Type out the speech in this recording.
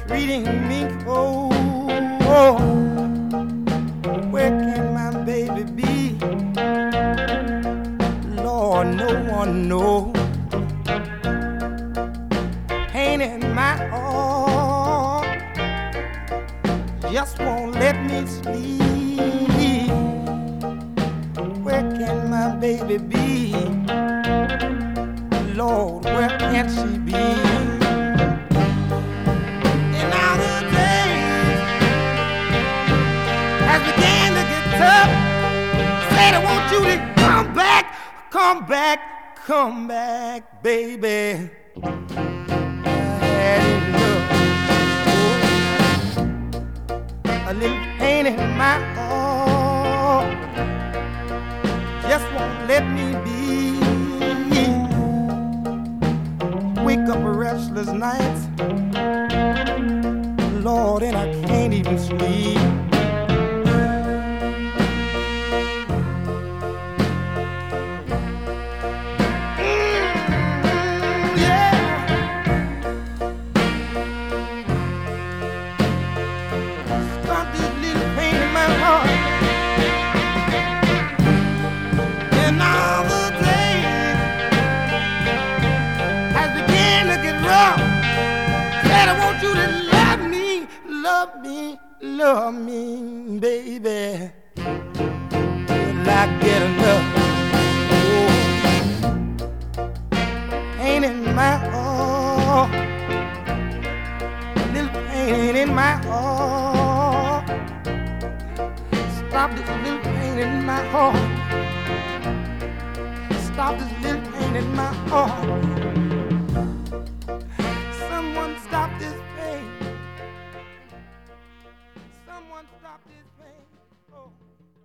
treating me cold. Where can my baby be? Lord, no one knows. Pain in my heart just won't let me sleep. Where can my baby be? Lord, where can she be? And now the days has began to get tough. Said I want you to come back, come back, come back, baby. A little pain in my heart just won't let me be. Wake up restless nights, Lord, and I can't even sleep. Love me, baby, till I get enough. Oh, pain in my heart, little pain in my heart. Stop this little pain in my heart. Stop this little pain in my heart. Someone stop this pain. Someone stop this pain. Oh.